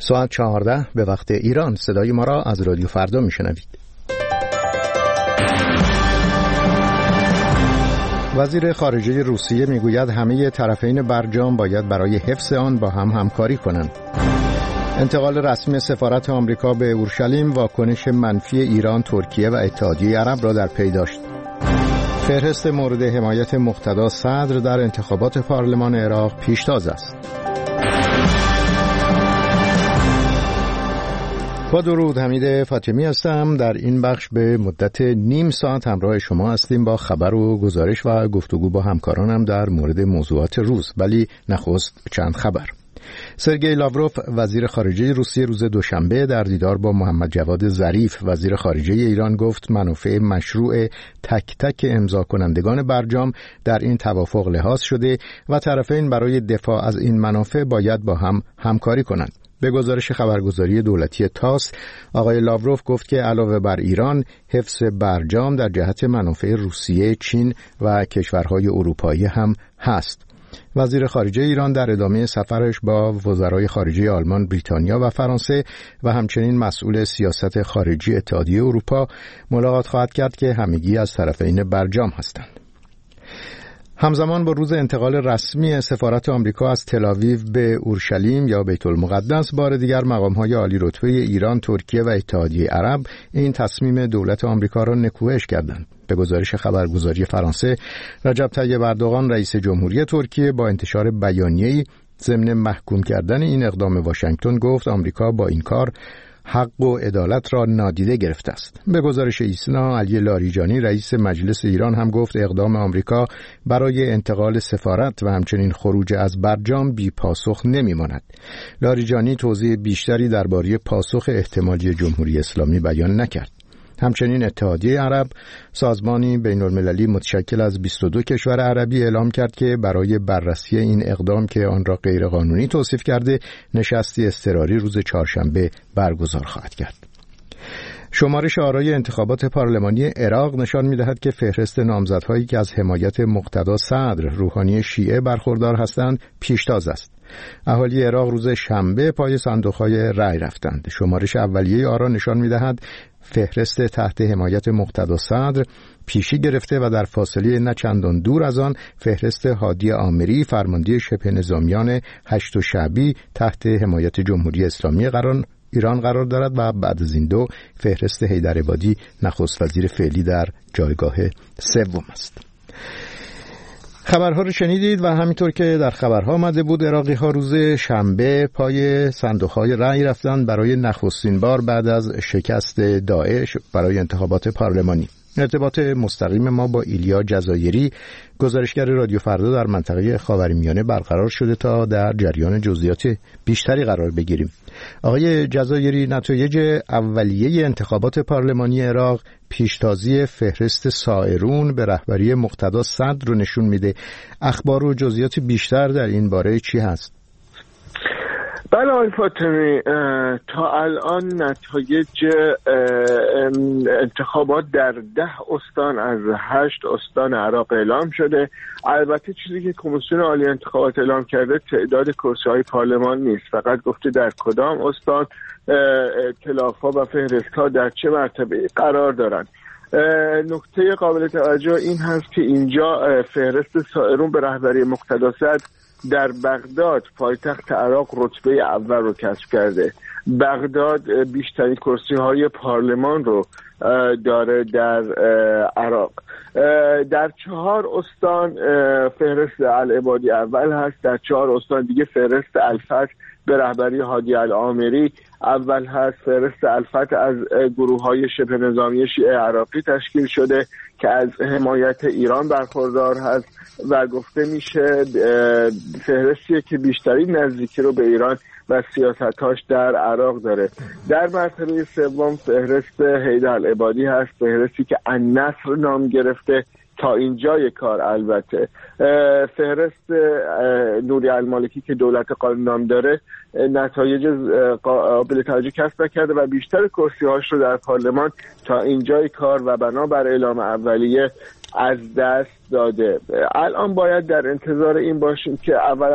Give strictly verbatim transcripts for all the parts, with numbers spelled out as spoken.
ساعت چهارده به وقت ایران. صدای ما را از رادیو فردا میشنوید. وزیر خارجه روسیه میگوید همه طرفین برجام باید برای حفظ آن با هم همکاری کنند. انتقال رسمی سفارت آمریکا به اورشلیم واکنش منفی ایران، ترکیه و اتحادیه عرب را در پی داشت. فهرست مورد حمایت مقتدا صدر در انتخابات پارلمان عراق پیشتاز است. با درود، حمید فاطمی هستم. در این بخش به مدت نیم ساعت همراه شما هستیم با خبر و گزارش و گفتگو با همکارانم در مورد موضوعات روز. ولی نخست چند خبر. سرگئی لاوروف وزیر خارجه روسیه روز دوشنبه در دیدار با محمد جواد ظریف وزیر خارجه ایران گفت منافع مشروع تک تک امضا کنندگان برجام در این توافق لحاظ شده و طرفین برای دفاع از این منافع باید با هم همکاری کنند. به گزارش خبرگزاری دولتی تاس، آقای لاوروف گفت که علاوه بر ایران، حفظ برجام در جهت منافع روسیه، چین و کشورهای اروپایی هم هست. وزیر خارجه ایران در ادامه سفرش با وزرای خارجه آلمان، بریتانیا و فرانسه و همچنین مسئول سیاست خارجی اتحادیه اروپا ملاقات خواهد کرد که همگی از طرفین برجام هستند. همزمان با روز انتقال رسمی سفارت آمریکا از تل‌آویو به اورشلیم یا بیت المقدس، بار دیگر مقام‌های عالی رتبه ایران، ترکیه و اتحادیه عرب این تصمیم دولت آمریکا را نکوهش کردند. به گزارش خبرگزاری فرانسه، رجب طیب اردوغان رئیس جمهوری ترکیه با انتشار بیانیه‌ای ضمن محکوم کردن این اقدام واشنگتن گفت آمریکا با این کار حق و عدالت را نادیده گرفته است. به گزارش ایسنا، علی لاریجانی رئیس مجلس ایران هم گفت اقدام آمریکا برای انتقال سفارت و همچنین خروج از برجام بی پاسخ نمیماند. لاریجانی توضیح بیشتری درباره پاسخ احتمالی جمهوری اسلامی بیان نکرد. همچنین اتحادیه عرب، سازمانی بین المللی متشکل از بیست و دو کشور عربی، اعلام کرد که برای بررسی این اقدام که آن را غیرقانونی توصیف کرده، نشستی اضطراری روز چهارشنبه برگزار خواهد کرد. شمارش آرای انتخابات پارلمانی عراق نشان می‌دهد که فهرست نامزدهایی که از حمایت مقتدا صدر روحانی شیعه برخوردار هستند پیشتاز است. اهالی عراق روز شنبه پای صندوق‌های رأی رفتند. شمارش اولیه آرا نشان می‌دهد فهرست تحت حمایت مقتدا صدر پیشی گرفته و در فاصله نه چندان دور از آن فهرست هادی آمری فرمانده شبه نظامیان هشت شعبی تحت حمایت جمهوری اسلامی قرار ایران قرار دارد و بعد از این دو فهرست حیدرعبادی نخست وزیر فعلی در جایگاه سوم است. خبرها رو شنیدید و همینطور که در خبرها آمده بود، عراقی ها روز شنبه پای صندوق های رأی رفتن برای نخستین بار بعد از شکست داعش برای انتخابات پارلمانی. ارتباط مستقیم ما با ایلیا جزایری، گزارشگر رادیو فردا در منطقه خاورمیانه برقرار شده تا در جریان جزئیات بیشتری قرار بگیریم. آقای جزایری، نتایج اولیه انتخابات پارلمانی عراق پیشتازی فهرست سائرون به رهبری مقتدا صدر رو نشون میده. اخبار و جزئیات بیشتر در این باره چی هست؟ بله آقای فاطمی، تا الان نتایج انتخابات در ده استان از هشت استان عراق اعلام شده. البته چیزی که کمیسیون عالی انتخابات اعلام کرده تعداد کرسی‌های پارلمان نیست، فقط گفته در کدام استان ائتلاف‌ها و فهرست‌ها در چه مرتبه قرار دارند. نکته قابل توجه این هست که اینجا فهرست سائرون به رهبری مقتدا صدر در بغداد پایتخت عراق رتبه اول رو کسب کرده. بغداد بیشترین کرسی‌های پارلمان رو داره در عراق. در چهار استان فهرست العبادی اول هست، در چهار استان دیگه فهرست الفتح به رهبری هادی العامری اول هست. فهرست الفتح از گروه‌های شبه نظامی شیعه عراقی تشکیل شده که از حمایت ایران برخوردار هست و گفته میشه فهرستیه که بیشترین نزدیکی رو به ایران و سیاستاش در عراق داره. در مرتبه سوم فهرست حیدرالعبادی هست، فهرستی که النصر نام گرفته تا اینجای کار. البته فهرست نوری المالکی که دولت قانون نام داره نتایج قابل توجه کسب نکرده و بیشتر کرسی‌هاش رو در پارلمان تا اینجای کار و بنابر اعلام اولیه از دست داده. الان باید در انتظار این باشیم که اولا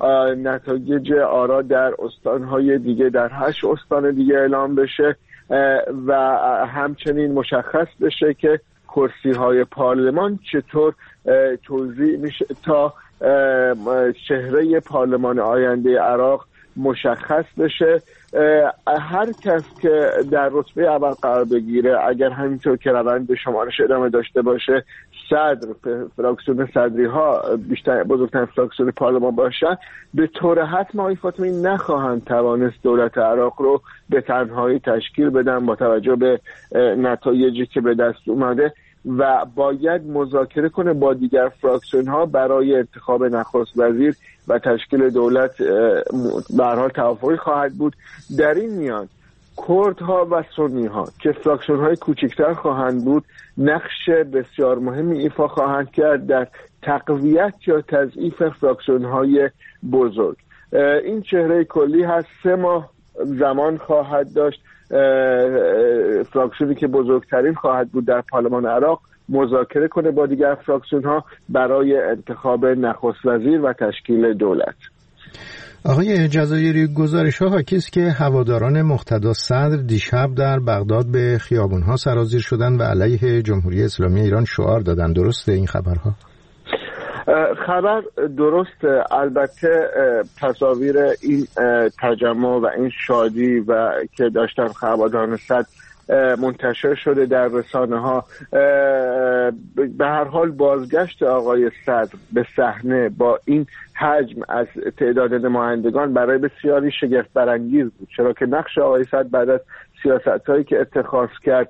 نتایج آرا در استانهای دیگه، در هشت استان دیگه اعلام بشه و همچنین مشخص بشه که کرسی های پارلمان چطور توزیع میشه تا چهره پارلمان آینده عراق مشخص بشه. هر کس که در رتبه اول قرار بگیره، اگر همینطور که روند به شمارش ادامه داشته باشه، صدر فراکسیون صدری ها بیشتر بزرگترین فراکسیون پارلمان باشن، به طور حتم آقای فاطمی نخواهند توانست دولت عراق رو به تنهایی تشکیل بدن با توجه به نتایجی که به دست اومده و باید مذاکره کنه با دیگر فراکسیون ها برای انتخاب نخست وزیر و تشکیل دولت. به هر حال توافقی خواهد بود. در این میان کردها و سنی ها که فراکسیون های کوچکتر خواهند بود، نقش بسیار مهمی ایفا خواهند کرد در تقویت یا تضعیف فراکسیون های بزرگ. این چهره کلی هست. سه ماه زمان خواهد داشت فراکسیونی که بزرگترین خواهد بود در پارلمان عراق مذاکره کنه با دیگر فراکسیون ها برای انتخاب نخست وزیر و تشکیل دولت. آقای جزایری، گزارش ها حاکی است که هواداران مقتدا صدر دیشب در بغداد به خیابون ها سرازیر شدند و علیه جمهوری اسلامی ایران شعار دادند. درسته این خبرها؟ خبر درسته. البته تصاویر این تجمع و این شادی و که داشتن هواداران صدر منتشر شده در رسانه ها. به هر حال بازگشت آقای صدر به صحنه با این حجم از تعداد نمایندگان برای بسیاری شگفت برانگیز بود، چرا که نقش آقای صدر بعد از سیاست‌هایی که اتخاذ کرد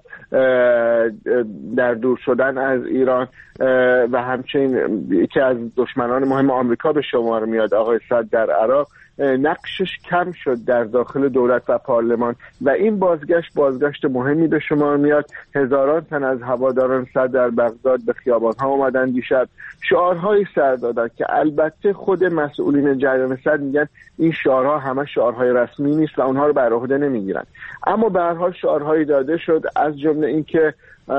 در دور شدن از ایران و همچنین یکی از دشمنان مهم آمریکا به شمار میاد آقای صدر در عراق، نقشش کم شد در داخل دولت و پارلمان و این بازگشت بازگشت مهمی به شمار میاد. هزاران تن از هواداران صدر در بغداد به خیابان‌ها اومدن دیشب، شعارهایی سر دادن که البته خود مسئولین جریان صدر میگن این شعارها همه شعارهای رسمی نیست و اونها رو بر عهده نمیگیرن، اما به هر حال شعارهایی داده شد، از جمله اینکه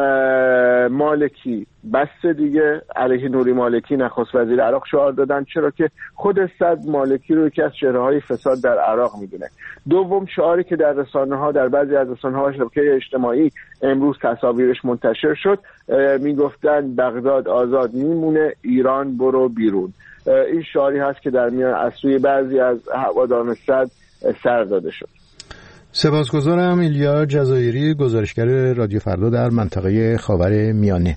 مالکی بس دیگه، علیه نوری مالکی نخست وزیر عراق شعار دادن، چرا که خود صدر مالکی رو یکی از چهره‌های فساد در عراق میدونه. دوم شعاری که در رسانه ها، در بعضی از رسانه ها و شبکه اجتماعی امروز تصاویرش منتشر شد، میگفتن بغداد آزاد میمونه، ایران برو بیرون. این شعاری هست که در میان از سوی بعضی از هواداران صدر سر داده شد. سپاسگزارم. ایلیا جزایری، گزارشگر رادیو فردا در منطقه خاور میانه.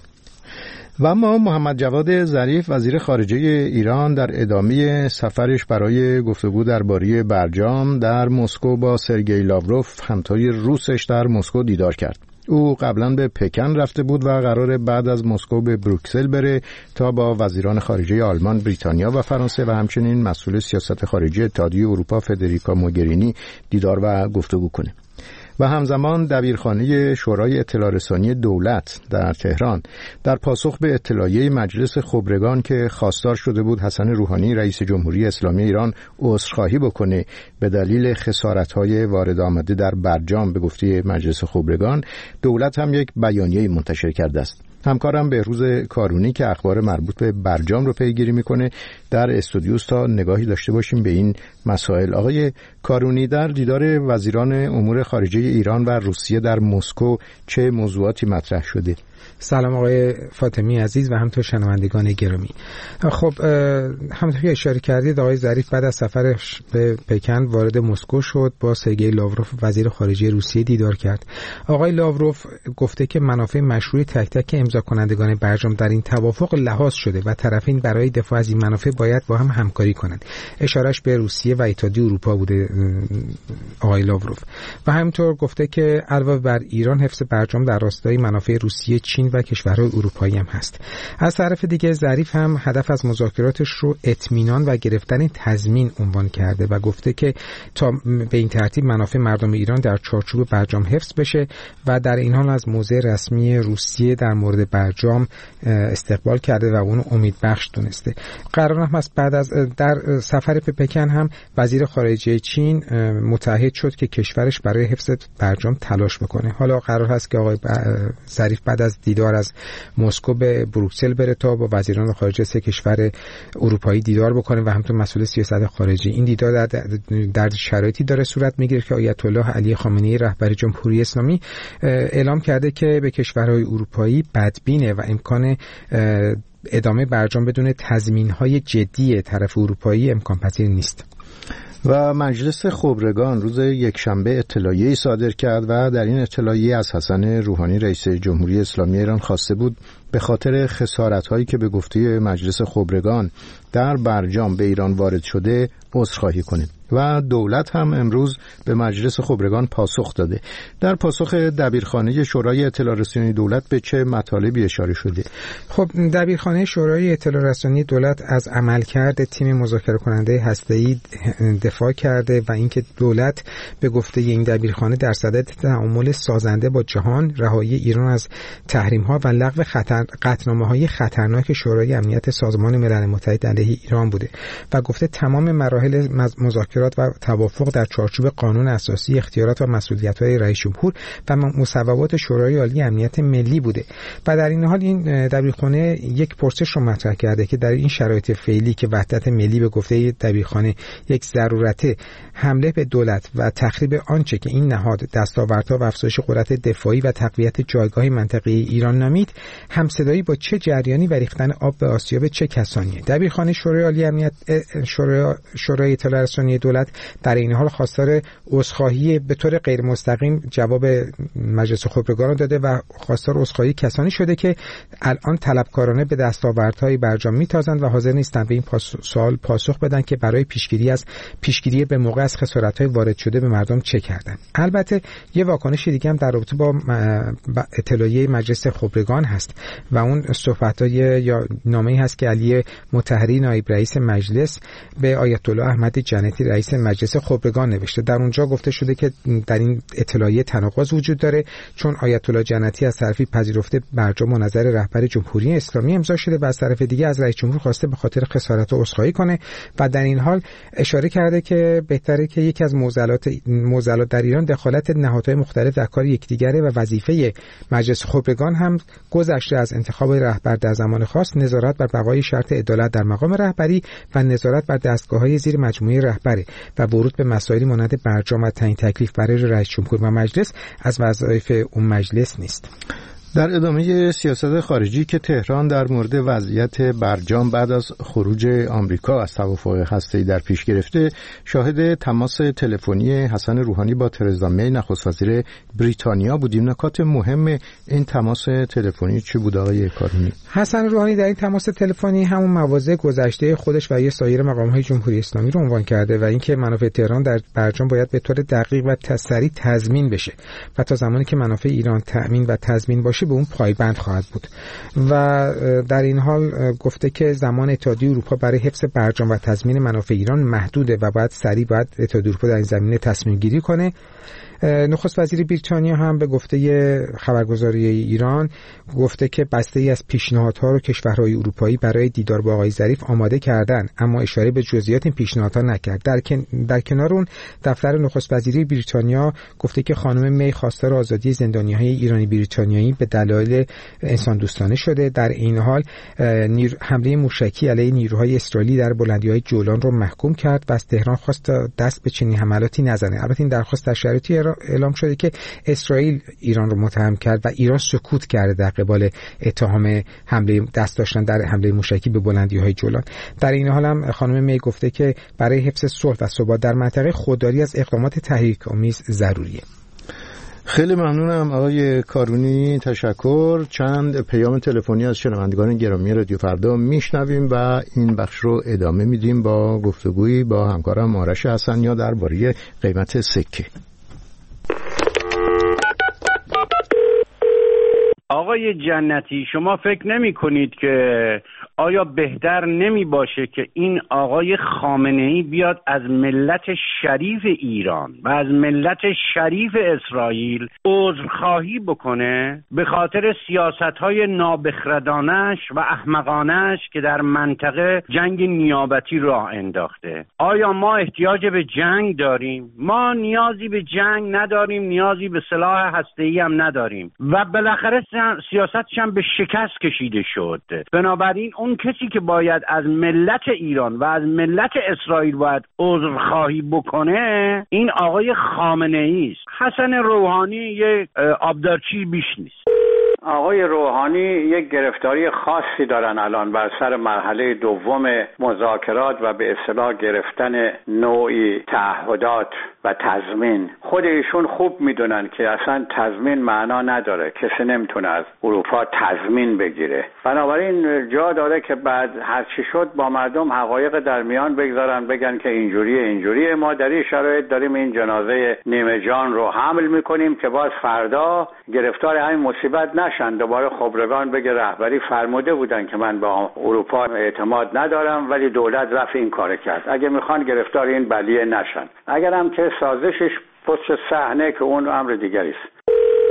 و اما محمد جواد ظریف وزیر خارجه ایران در ادامه سفرش برای گفتگو درباره برجام در مسکو با سرگئی لاوروف همتای روسش در مسکو دیدار کرد. او قبلا به پکن رفته بود و قراره بعد از مسکو به بروکسل بره تا با وزیران خارجه آلمان، بریتانیا و فرانسه و همچنین مسئول سیاست خارجی اتحادیه اروپا فدریکا موگرینی دیدار و گفتگو کنه. و همزمان دبیرخانه شورای اطلاع رسانی دولت در تهران در پاسخ به اطلاعیه مجلس خبرگان که خواستار شده بود حسن روحانی رئیس جمهوری اسلامی ایران عذرخواهی بکنه به دلیل خسارت‌های وارد آمده در برجام، به گفته مجلس خبرگان دولت هم یک بیانیه منتشر کرده است. همکارم بهروز کارونی که اخبار مربوط به برجام رو پیگیری میکنه در استودیو تا نگاهی داشته باشیم به این مسائل. آقای کارونی، در دیدار وزیران امور خارجه ایران و روسیه در مسکو چه موضوعاتی مطرح شده؟ سلام آقای فاطمی عزیز و همینطور شنوندگان گرامی. خب همونطور که اشاره کردید آقای ظریف بعد از سفرش به پکن وارد مسکو شد، با سرگئی لاوروف وزیر خارجه روسیه دیدار کرد. آقای لاوروف گفته که منافع مشروع تک تک امضا کنندگان برجام در این توافق لحاظ شده و طرفین برای دفاع از این منافع باید با هم همکاری کنند. اشارهش به روسیه و اتحادیه اروپا بوده آقای لاوروف. و همینطور گفته که علاوه بر ایران حفظ برجام در راستای منافع روسیه، چین و کشورهای اروپایی هم هست. از طرف دیگه ظریف هم هدف از مذاکراتش رو اطمینان و گرفتن تضمین عنوان کرده و گفته که تا به این ترتیب منافع مردم ایران در چارچوب برجام حفظ بشه و در این حال از موضع رسمی روسیه در مورد برجام استقبال کرده و اون امید بخش دونسته. قرار هم است بعد از در سفر به پکن هم وزیر خارجه چین متعهد شد که کشورش برای حفظ برجام تلاش بکنه. حالا قرار هست که آقای ظریف بعد از از دیدار از مسکو به بروکسل بره تا با وزیران خارجه سه کشور اروپایی دیدار بکنه و همینطور مسئول سیاست خارجی. این دیدار در, در شرایطی داره صورت میگیره که آیت الله علی خامنه‌ای رهبر جمهوری اسلامی اعلام کرده که به کشورهای اروپایی بدبینه و امکان ادامه برجام بدون تضمین‌های جدی طرف اروپایی امکان پذیر نیست. و مجلس خبرگان روز یکشنبه اطلاعیه‌ای صادر کرد و در این اطلاعیه از حسن روحانی رئیس جمهوری اسلامی ایران خواسته بود به خاطر خسارت‌هایی که به گفته مجلس خبرگان در برجام به ایران وارد شده عذرخواهی کنه و دولت هم امروز به مجلس خبرگان پاسخ داده. در پاسخ دبیرخانه شورای اطلاع رسانی دولت به چه مطالبی اشاره شده؟ خب دبیرخانه شورای اطلاع رسانی دولت از عملکرد تیم مذاکره کننده هسته‌ای دفاع کرده و اینکه دولت به گفته این دبیرخانه در صدد تعامل سازنده با جهان، رهایی ایران از تحریم‌ها و لغو خطر قطعنامه‌های خطرناک شورای امنیت سازمان ملل متحد علیه ایران بوده و گفته تمام مراحل مذاکرات و توافق در چارچوب قانون اساسی، اختیارات و مسئولیت‌های رئیس جمهور و مصوبات شورای عالی امنیت ملی بوده. و در این حال این دبیرخانه یک پرسش رو مطرح کرده که در این شرایط فعلی که وحدت ملی به گفته دبیرخانه یک ضرورت، حمله به دولت و تخریب آنچه که این نهاد دستاوردها و افزایش قدرت دفاعی و تقویت جایگاه منطقه‌ای ایران نامید، همصدایی با چه جریانی و ریختن آب به آسیاب چه کسانیه؟ دبیرخانه شورای عالی امنیت شورای شورای اطلاع رسانی دولت در این حال خواستار عذرخواهی به طور غیر مستقیم جواب مجلس خبرگان داده و خواستار عذرخواهی کسانی شده که الان طلبکارانه به دستاوردهای برجام میتازند و حاضر نیستند به این سوال پاسخ بدن که برای پیشگیری از پیشگیری به موقع از خسارت‌های وارد شده به مردم چه کردن. البته یه واکنش دیگه هم در رابطه با اطلاعیه مجلس خبرگان هست و اون صحبت‌های یا نامه‌ای هست که علی مطهری نایب رئیس مجلس به آیت الله احمد جنتی رئیس مجلس خبرگان نوشته. در اونجا گفته شده که در این اطلاعیه تناقض وجود داره، چون آیت الله جنتی از طرفی پذیرفته برجام و نظر رهبر جمهوری اسلامی امضا شده و از طرف دیگه از رئیس جمهور خواسته به خاطر خسارت و عذرخواهی کنه و در این حال اشاره کرده که بهتره که یکی از معضلات معضلات در ایران دخالت نهادهای مختلف در کار یکدیگره و وظیفه مجلس خبرگان هم گذشته از انتخاب رهبر در زمان خاص، نظارت بر بقای شرط عدالت در مقام رهبری و نظارت بر دستگاه‌های زیر مجموعه رهبری و ورود به مسائلی مانند برجام و تعیین تکلیف برای رئیس جمهور و مجلس از وظایف اون مجلس نیست. در ادامه سیاست خارجی که تهران در مورد وضعیت برجام بعد از خروج آمریکا از توافق هسته‌ای در پیش گرفته، شاهد تماس تلفنی حسن روحانی با ترزا می نخست وزیر بریتانیا بودیم. نکات مهم این تماس تلفنی چه بود آقای کارونی؟ حسن روحانی در این تماس تلفنی همون مواضع گذشته خودش و یه سایر مقام‌های جمهوری اسلامی رو عنوان کرده و اینکه منافع تهران در برجام باید به طور دقیق و سریع تضمین بشه و تا زمانی که منافع ایران تأمین و تضمین باشه به اون پایبند خواهد بود. و در این حال گفته که زمان اتحادیه اروپا برای حفظ برجام و تضمین منافع ایران محدوده و باید سریع باید اتحادیه اروپا در این زمینه تصمیم گیری کنه. نخست وزیر بریتانیا هم به گفته خبرگزاری ایران گفته که بسته‌ای از پیشنهادها رو کشورهای اروپایی برای دیدار با آقای ظریف آماده کردن، اما اشاره به جزئیات این پیشنهادها نکرد. در, کن... در کنار اون دفتر نخست وزیری بریتانیا گفته که خانم می خواستار آزادی زندانی‌های ایرانی بریتانیایی به دلایل انسان دوستانه شده. در این حال نیر... حمله موشکی علیه نیروهای اسرائیلی در بلندی‌های جولان رو محکوم کرد و از تهران خواست دست به چنین حملاتی نزنه. البته این درخواست در شرایطی اعلام شده که اسرائیل ایران رو متهم کرد و ایران سکوت کرده در قبال اتهام حمله دست داشتن در حمله موشکی به بلندی‌های جولان. در این حال هم خانم می گفته که برای حفظ صلح و ثبات در منطقه خودداری از اقدامات تحریک‌آمیز ضروریه. خیلی ممنونم آقای کارونی، تشکر. چند پیام تلفنی از شنوندگان گرامی رادیو فردا میشنویم و این بخش رو ادامه میدیم با گفتگویی با همکارم آرش حسنیا درباره قیمت سکه. آقای جنتی، شما فکر نمی کنید که آیا بهتر نمی باشه که این آقای خامنه‌ای بیاد از ملت شریف ایران و از ملت شریف اسرائیل عذرخواهی بکنه به خاطر سیاست‌های نابخردانش و احمقانش که در منطقه جنگ نیابتی راه انداخته؟ آیا ما احتیاج به جنگ داریم؟ ما نیازی به جنگ نداریم، نیازی به سلاح هسته‌ای هم نداریم و بالاخره سیاستش هم به شکست کشیده شد. بنابراین اون کسی که باید از ملت ایران و از ملت اسرائیل باید عذرخواهی بکنه این آقای خامنه‌ای است. حسن روحانی یک آبدارچی بیش نیست. آقای روحانی یک گرفتاری خاصی دارن الان بر سر مرحله دوم مذاکرات و به اصطلاح گرفتن نوعی تعهدات و تضمین. خود ایشون خوب میدونن که اصلا تضمین معنا نداره، کسی نمیتونه از اروپا تضمین بگیره. بنابراین جا داره که بعد هر چی شد با مردم حقایق در میان بگذارن، بگن که اینجوریه اینجوریه، ما در این شرایط داریم این جنازه نیمه جان رو حمل میکنیم که باز فردا گرفتار همین مصیبت نشن. دوباره خبرگان بگه رهبری فرموده بودن که من با اروپا اعتماد ندارم ولی دولت رفت این کار کرد. اگه میخوان گرفتار این بلیه نشن، اگر هم که سازشش پشت صحنه که اون امر دیگری است.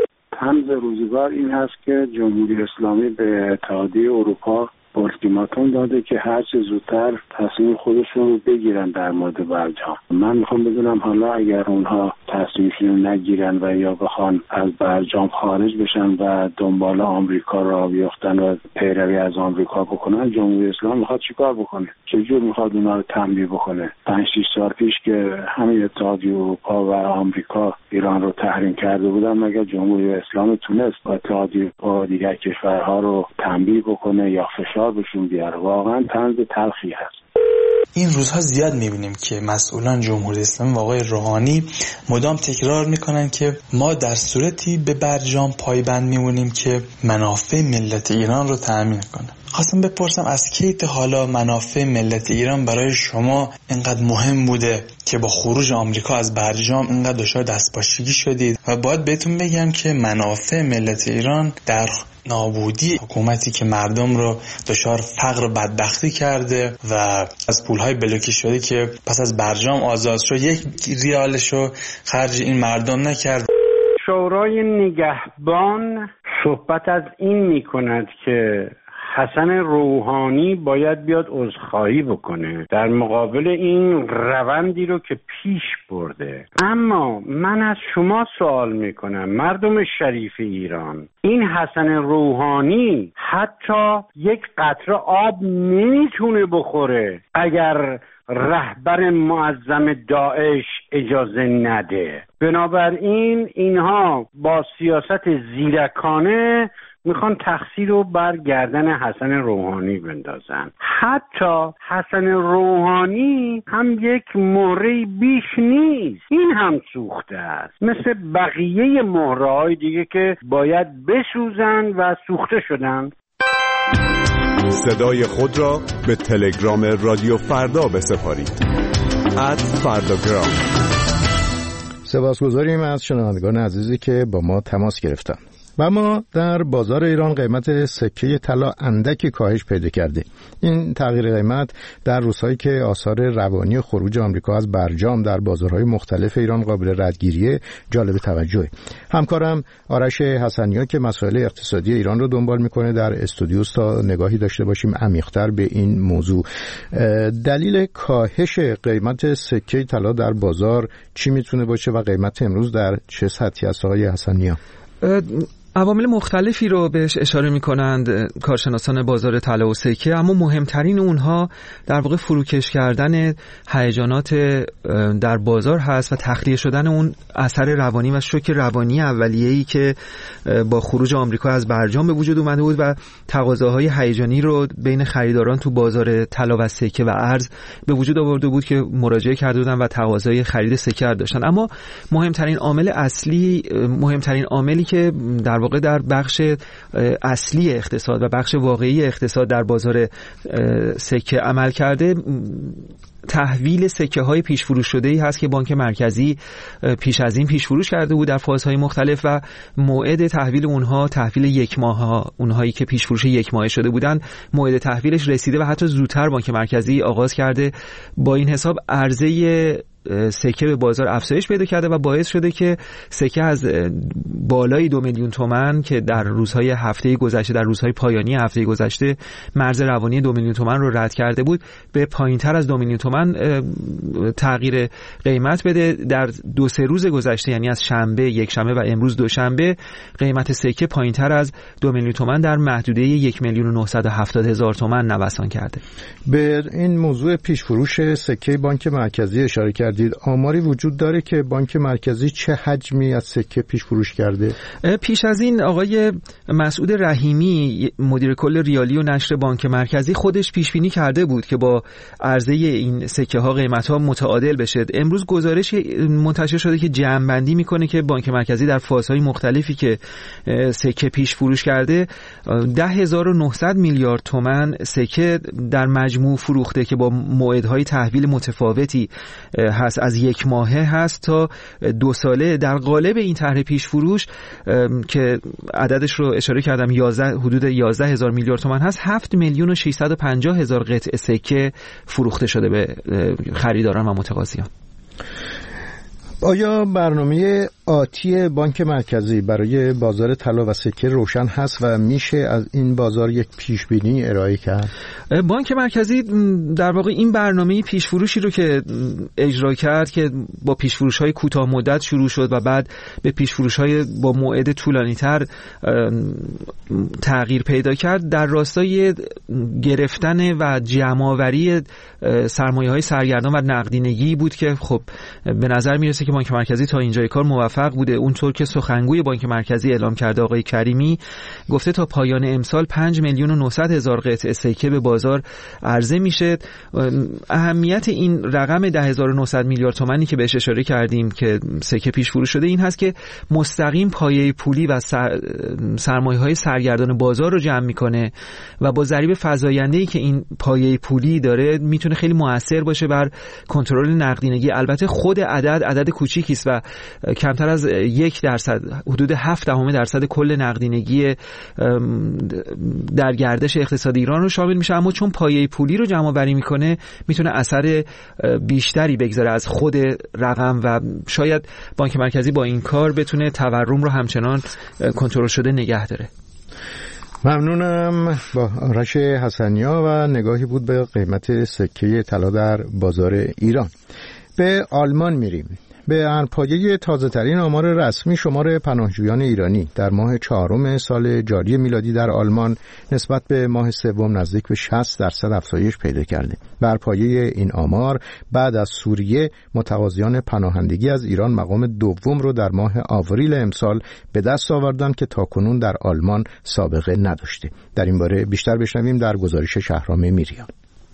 طنز روزگار این هست که جمهوری اسلامی به اتحادیه اروپا اولتیماتوم داده که هر چه زودتر تصمیم خودشون رو بگیرن در مورد برجام. من میخوام بدونم حالا اگر اونها تصمیمشون نگیرن و یا بخوان از برجام خارج بشن و دنبال آمریکا را بیفتن و پیروی از آمریکا بکنن، جمهوری اسلامی میخواد چیکار بکنه؟ چجور میخواد اونا رو تنبیه بکنه؟ پنج شش سال پیش که همین اتحادیه اروپا و آمریکا ایران رو تحریم کرده بودن، مگر جمهوری اسلامی تونست با اتحادیه و دیگر کشورها رو تنبیه بکنه یا فشار بهشون بیاره؟ واقعا طنز تلخی هست. این روزها زیاد میبینیم که مسئولان جمهوری اسلامی و آقای روحانی مدام تکرار میکنن که ما در صورتی به برجام پایبند میمونیم که منافع ملت ایران رو تأمین کنه. خواستم بپرسم از کی تا حالا منافع ملت ایران برای شما اینقدر مهم بوده که با خروج آمریکا از برجام اینقدر دچار دستپاچگی شدید؟ و باید بهتون بگم که منافع ملت ایران در نابودی حکومتی که مردم رو دچار فقر و بدبختی کرده و از پولهای بلوکی شده که پس از برجام آزاد شد یک ریالش رو خرج این مردم نکرد. شورای نگهبان صحبت از این میکند که حسن روحانی باید بیاد عذرخواهی بکنه در مقابل این روندی رو که پیش برده. اما من از شما سوال میکنم مردم شریف ایران، این حسن روحانی حتی یک قطره آب نمیتونه بخوره اگر رهبر معظم داعش اجازه نده. بنابراین اینها با سیاست زیرکانه میخوان تقصیر رو بر گردن حسن روحانی بندازن. حتی حسن روحانی هم یک مهره بیش نیست، این هم سوخته است، مثل بقیه مهره‌های دیگه که باید بسوزن و سوخته شدن. صدای خود را به تلگرام رادیو فردا بسپارید. ات فرداگرام. سپاسگزاریم از شنوندگان عزیزی که با ما تماس گرفتن. و ما در بازار ایران قیمت سکه طلا اندکی کاهش پیدا کرده. این تغییر قیمت در روزهایی که آثار روانی خروج آمریکا از برجام در بازارهای مختلف ایران قابل ردگیریه جالب توجهه. همکارم آرش حسنیا که مسائل اقتصادی ایران رو دنبال میکنه در استودیو تا نگاهی داشته باشیم عمیق‌تر به این موضوع. دلیل کاهش قیمت سکه طلا در بازار چی میتونه باشه و قیمت امروز در چه سطحی است آقای حسنیا؟ عوامل مختلفی رو بهش اشاره می‌کنند کارشناسان بازار طلا و سکه، اما مهمترین اونها در واقع فروکش کردن هیجانات در بازار هست و تخلیه شدن اون اثر روانی و شوک روانی اولیه‌ای که با خروج آمریکا از برجام به وجود اومده بود و تقاضاهای هیجانی رو بین خریداران تو بازار طلا و سکه و ارز به وجود آورده بود که مراجعه کرده بودن و تقاضای خرید سکه داشتن. اما مهمترین عامل اصلی، مهمترین عاملی که در واقع در بخش اصلی اقتصاد و بخش واقعی اقتصاد در بازار سکه عمل کرده، تحویل سکه های پیش فروش شده ای هست که بانک مرکزی پیش از این پیش فروش کرده بود در فازهای مختلف و موعد تحویل اونها تحویل یک ماه، اونهایی که پیش فروش یک ماه شده بودن موعد تحویلش رسیده و حتی زودتر بانک مرکزی آغاز کرده. با این حساب عرضه سکه به بازار افزایش پیدا کرده و باعث شده که سکه از بالای دو میلیون تومان که در روزهای هفته گذشته در روزهای پایانی هفته گذشته مرز روانی دو میلیون تومان رو رد کرده بود به پایینتر از دو میلیون تومان تومان تغییر قیمت بده. در دو سه روز گذشته، یعنی از شنبه، یک شنبه و امروز دوشنبه، قیمت سکه پایینتر از دو میلیون تومان در محدوده یک میلیون و نهصد و هفتاد هزار تومان نوسان کرده. به این موضوع پیش فروش سکه بانک مرکزی اشاره کردید. آماری وجود داره که بانک مرکزی چه حجمی از سکه پیش فروش کرده؟ پیش از این آقای مسعود رحیمی، مدیر کل ریالی و نشر بانک مرکزی، خودش پیش بینی کرده بود که با عرضه این سکه ها قیمت ها متعادل بشه. امروز گزارش منتشر شده که جمع‌بندی میکنه که بانک مرکزی در فازهای مختلفی که سکه پیش فروش کرده ده هزار و نهصد میلیارد تومان سکه در مجموع فروخته که با موعدهای تحویل متفاوتی هست، از یک ماهه هست تا دو ساله. در قالب این طرح پیش فروش که عددش رو اشاره کردم یازده حدود یازده هزار میلیارد تومان هست، هفت میلیون و ششصد و پنجاه هزار قطعه سکه فروخته شده به خریداران و متقاضیان. آیا برنامه آتی بانک مرکزی برای بازار طلا و سکه روشن هست و میشه از این بازار یک پیش بینی ارائه کرد؟ بانک مرکزی در واقع این برنامه پیش فروشی رو که اجرا کرد که با پیش فروش های کوتاه مدت شروع شد و بعد به پیش فروش های با موعد طولانی تر تغییر پیدا کرد، در راستای گرفتن و جمع‌آوری سرمایه های سرگردان و نقدینگی بود که خب به نظر میرسه که بانک مرکزی تا اینجای کار موفق بوده. اونطور که سخنگوی بانک مرکزی اعلام کرده آقای کریمی، گفته تا پایان امسال پنج میلیون و نهصد هزار قطعه سکه به بازار عرضه میشه. اهمیت این رقم ده هزار و نهصد میلیارد تومانی که بهش اشاره کردیم که سکه پیش فروش شده این هست که مستقیم پایه پولی و سر... سرمایه‌های سرگردان بازار رو جمع میکنه و با ضریب فزاینده‌ای که این پایه پولی داره میتونه خیلی موثر باشه بر کنترل نقدینگی. البته خود عدد عدد کوچیکی است و کمتر از یک درصد، حدود هفت دهم درصد کل نقدینگی در گردش اقتصاد ایران رو شامل میشه، اما چون پایه پولی رو جمع آوری میکنه میتونه اثر بیشتری بگذاره از خود رقم و شاید بانک مرکزی با این کار بتونه تورم رو همچنان کنترل شده نگه داره. ممنونم. با آرش حسنیا و نگاهی بود به قیمت سکه طلا در بازار ایران. به آلمان میریم. به ارپایه تازه ترین آمار رسمی شمار پناهجویان ایرانی در ماه چهارم سال جاری میلادی در آلمان نسبت به ماه سوم نزدیک به شصت درصد افزایش پیدا کرده. بر پایه این آمار بعد از سوریه متقاضیان پناهندگی از ایران مقام دوم رو در ماه آوریل امسال به دست آوردند که تاکنون در آلمان سابقه نداشته. در این باره بیشتر بشنویم در گزارش شهرام میریان.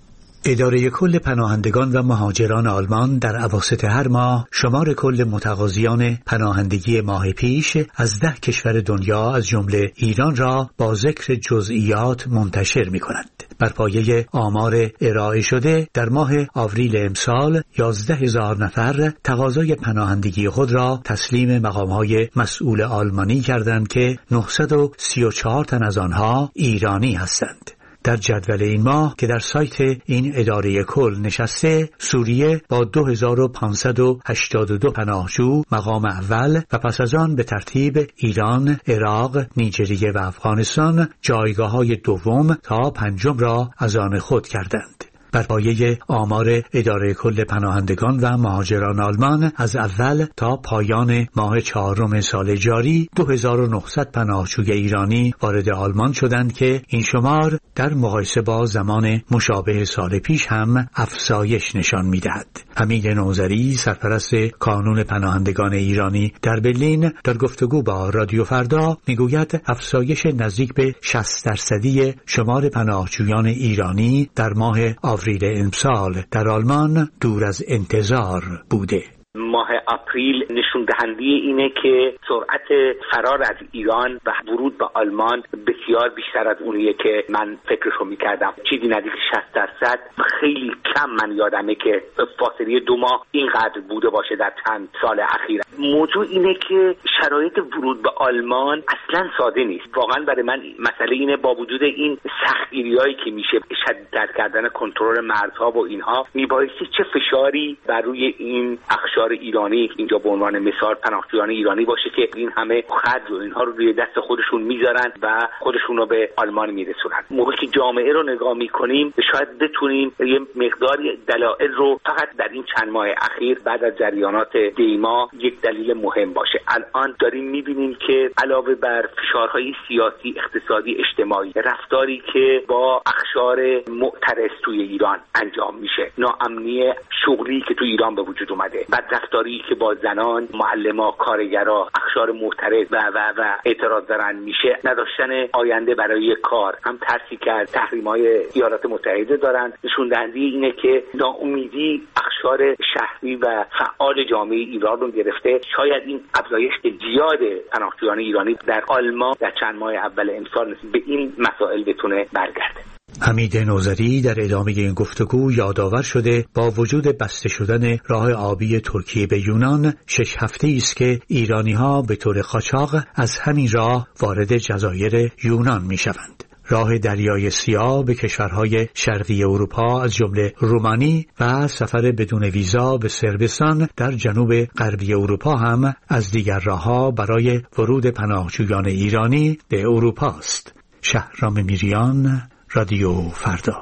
اداره کل پناهندگان و مهاجران آلمان در اواسط هر ماه شمار کل متقاضیان پناهندگی ماه پیش از ده کشور دنیا از جمله ایران را با ذکر جزئیات منتشر می کند. بر پایه آمار ارائه شده در ماه آوریل امسال یازده هزار نفر تقاضای پناهندگی خود را تسلیم مقام‌های مسئول آلمانی کردند که نهصد و سی و چهار تن از آنها ایرانی هستند. در جدول این ماه که در سایت این اداره کل نشسته، سوریه با دو هزار و پانصد و هشتاد و دو پناهجو مقام اول و پس از آن به ترتیب ایران، عراق، نیجریه و افغانستان جایگاه‌های دوم تا پنجم را از آن خود کردند. بر پایه آمار اداره کل پناهندگان و مهاجران آلمان از اول تا پایان ماه چهارم سال جاری دو هزار و نهصد پناهجوی ایرانی وارد آلمان شدند که این شمار در مقایسه با زمان مشابه سال پیش هم افزایش نشان می‌دهد. حمید نوذری، سرپرست کانون پناهندگان ایرانی در برلین، در گفتگو با رادیو فردا میگوید افزایش نزدیک به شصت درصدی شمار پناهجویان ایرانی در ماه آوریل امسال در آلمان دور از انتظار بوده. ماه آپریل نشون دهنده اینه که سرعت فرار از ایران و ورود به آلمان بسیار بیشتر از اونیه که من فکرشو میکردم. چیزی نزدیک شصت درصد. خیلی کم من یادمه که فاصله دو ماه اینقدر بوده باشه در چند سال اخیر. موضوع اینه که شرایط ورود به آلمان اصلا ساده نیست. واقعا برای من مسئله اینه با وجود این سختگیریایی که میشه، شدیدتر کردن کنترل مرزها و اینها، میبایستی چه فشاری بر روی این اخشار اقشار ایرانی اینجا به عنوان مثال پناهجویان ایرانی باشه که این همه خرج و اینها رو روی دست خودشون میذارن و خودشون رو به آلمان میرسونن. موقعی که جامعه رو نگاه میکنیم شاید بتونیم یه مقداری دلایل رو فقط در این چند ماه اخیر بعد از جریانات دیما یک دلیل مهم باشه. الان داریم میبینیم که علاوه بر فشارهای سیاسی، اقتصادی، اجتماعی، رفتاری که با اقشار معترض توی ایران انجام میشه، ناامنی شغلی که تو ایران به وجود اومده، بعد رفتاری که با زنان، معلما، کارگرا، اقشار معترض و و و اعتراض دارن میشه، نداشتن آینده برای کار، هم ترسی که از تحریم‌های ایالات متحده دارن، نشون دهنده اینه که ناامیدی اقشار شهری و فعال جامعه ایران رو گرفته. شاید این افزایش زیاد پناهجویان ایرانی در آلمان در چند ماه اول امسال به این مسائل بتونه برگرده. حمید نوذری در ادامه این گفتگو یادآور شده با وجود بسته شدن راه آبی ترکیه به یونان، شش هفته‌ای است که ایرانی‌ها به طور قاچاق از همین راه وارد جزایر یونان می‌شوند. راه دریای سیاه به کشورهای شرقی اروپا از جمله رومانی و سفر بدون ویزا به صربستان در جنوب غربی اروپا هم از دیگر راه‌ها برای ورود پناهجویان ایرانی به اروپا است. شهرام میریان، رادیو فردا.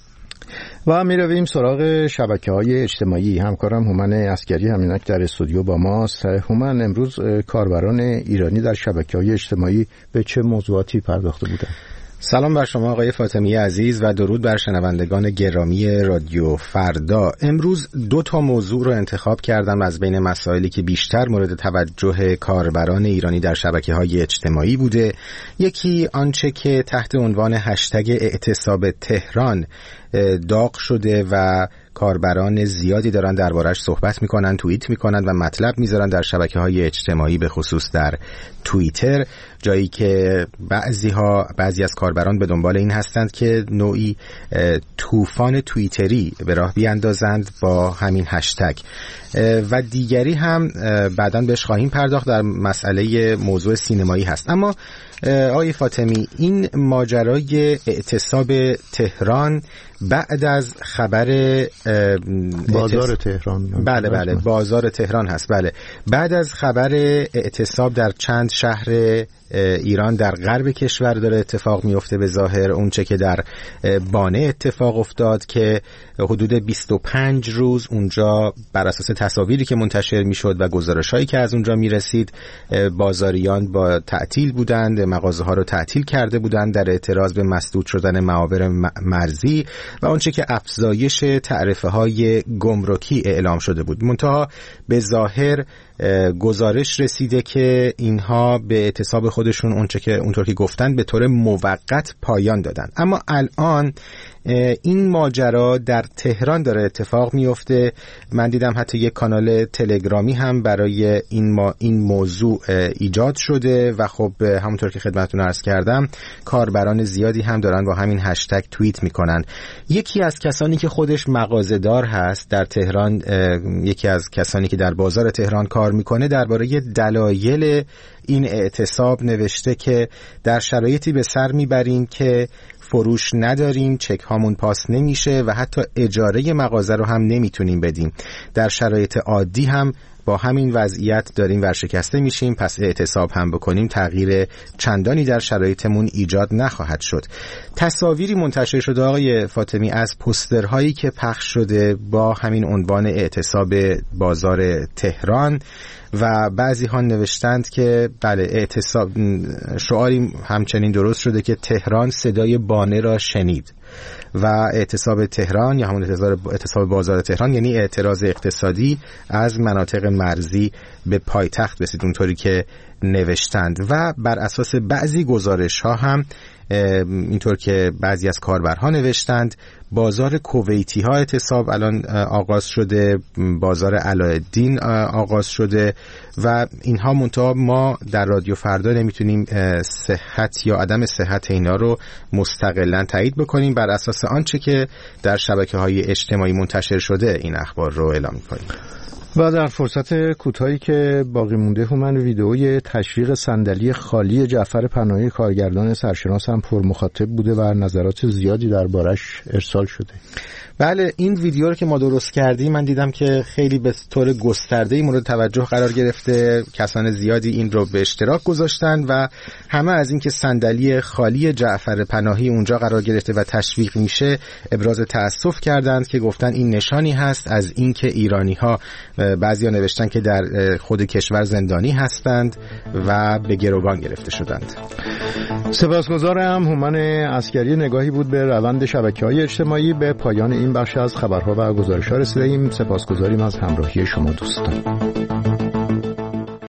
و می رویم سراغ شبکه‌های اجتماعی. همکارم هومن عسکری همینک در استودیو با ماست. هومن، امروز کاربران ایرانی در شبکه‌های اجتماعی به چه موضوعاتی پرداخته بودند؟ سلام بر شما آقای فاطمی عزیز و درود بر شنوندگان گرامی رادیو فردا. امروز دو تا موضوع رو انتخاب کردم از بین مسائلی که بیشتر مورد توجه کاربران ایرانی در شبکه‌های اجتماعی بوده. یکی آنچه که تحت عنوان هشتگ اعتصاب تهران داغ شده و کاربران زیادی دارن دربارش صحبت میکنن، توییت میکنن و مطلب میذارن در شبکه‌های اجتماعی، به خصوص در توییتر، جایی که بعضی ها بعضی از کاربران به دنبال این هستند که نوعی طوفان توییتری به راه بیاندازند با همین هشتگ. و دیگری هم بعداً بهش خواهیم پرداخت، در مسئله موضوع سینمایی هست. اما آقای فاطمی، این ماجرای اعتصاب تهران بعد از خبر بازار تهران، بله بله بازار تهران هست، بله بعد از خبر اعتصاب در چند شهر ایران در غرب کشور داره اتفاق میفته. به ظاهر اون چه که در بانه اتفاق افتاد که حدود بیست و پنج روز اونجا بر اساس تصاویری که منتشر میشد و گزارش‌هایی که از اونجا میرسید، بازاریان با تعطیل بودند، مغازه‌ها رو تعطیل کرده بودند در اعتراض به مسدود شدن معابر مرزی و اون چه که افزایش تعرفه‌های گمرکی اعلام شده بود. منتها به ظاهر گزارش رسیده که اینها به اعتصاب خودشون اونچه که اونطور که گفتن به طور موقت پایان دادن. اما الان این ماجرا در تهران داره اتفاق میفته. من دیدم حتی یک کانال تلگرامی هم برای این ما این موضوع ایجاد شده و خب همونطور که خدمتتون عرض کردم کاربران زیادی هم دارن با همین هشتگ توییت میکنن. یکی از کسانی که خودش مغازه‌دار هست در تهران، یکی از کسانی که در بازار تهران کار میکنه، درباره دلایل این اعتصاب نوشته که در شرایطی به سر میبریم که فروش نداریم، چک هامون پاس نمیشه و حتی اجاره مغازه رو هم نمیتونیم بدیم. در شرایط عادی هم با همین وضعیت داریم ورشکسته میشیم، پس اعتصاب هم بکنیم تغییر چندانی در شرایطمون ایجاد نخواهد شد. تصاویری منتشر شده آقای فاطمی از پوسترهایی که پخش شده با همین عنوان اعتصاب بازار تهران و بعضی ها نوشتند که بله اعتصاب، شعاری همچنین درست شده که تهران صدای بانه را شنید و اعتصاب تهران یا همون اعتصاب بازار تهران یعنی اعتراض اقتصادی از مناطق مرزی به پایتخت رسید، اونطوری که نوشتند. و بر اساس بعضی گزارش ها هم اینطور که بعضی از کاربرها نوشتند بازار کویتی ها اعتصاب الان آغاز شده، بازار علاءالدین آغاز شده و اینها. منتها ما در رادیو فردا نمیتونیم صحت یا عدم صحت اینا رو مستقلاً تایید بکنیم، بر اساس آنچه که در شبکه‌های اجتماعی منتشر شده این اخبار رو اعلام می‌کنیم. و در فرصت کوتاهی که باقی مونده هومن، ویدئوی تشویق صندلی خالی جعفر پناهی کارگردان سرشناس هم پر مخاطب بوده و نظرات زیادی دربارش ارسال شده. بله، این ویدیو رو که ما درست کردیم من دیدم که خیلی به طور گسترده‌ای مورد توجه قرار گرفته، کسان زیادی این رو به اشتراک گذاشتن و همه از اینکه صندلی خالی جعفر پناهی اونجا قرار گرفته و تشویق میشه ابراز تأسف کردند که گفتن این نشانی هست از اینکه ایرانی‌ها، بعضیا نوشتن که در خود کشور زندانی هستند و به گروگان گرفته شدند. سپاسگزارم. هومن عسکری نگاهی بود به روند شبکه‌های اجتماعی. به پایان این بخش از خبرها و گزارش‌ها رسیدیم. سپاسگزاریم از همراهی شما دوستان.